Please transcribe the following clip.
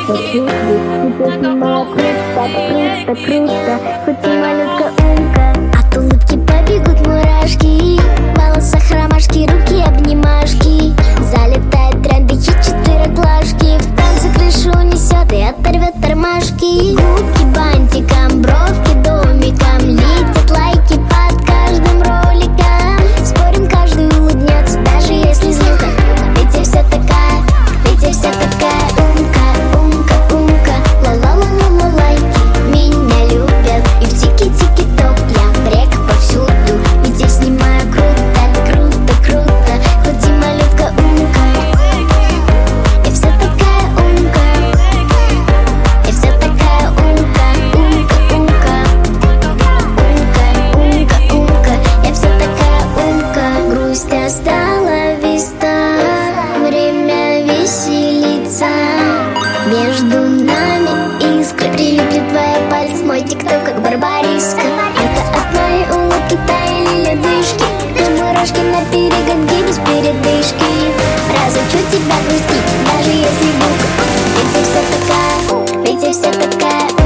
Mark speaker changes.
Speaker 1: чувствую. Теперь снимаю круто, круто, хоть и малютка умка.
Speaker 2: От улыбки побегут мурашки, в волосах ромашки, руки обнимашки. Залетают тренды, хит-4 глажки, в танце крышу унесет и оторвет тормашки. Губки бантиком, бровки домиком, летят лайки под каждым роликом. Спорим, каждый улыбнется, даже если звука. Ведь я вся такая умка, умка, умка. Ла-ла-ла-ла-ла лайки, меня любят. И в тики-тики-ток я брек повсюду. Ведь я снимаю круто, круто, круто, хоть и малютка умка. Я вся такая умка, я вся такая умка, умка, умка. Умка, умка, умка, я вся такая умка. Грусть остала виста, время веселиться. Между нами искры, прилипли твои пальцы, мой тикток как барбариска. Это от моей улыбки таяли ледышки, ты мурашки на перегонке без передышки. Разучу тебя грустить, даже если бука. Ведь я вся такая, ведь я вся такая.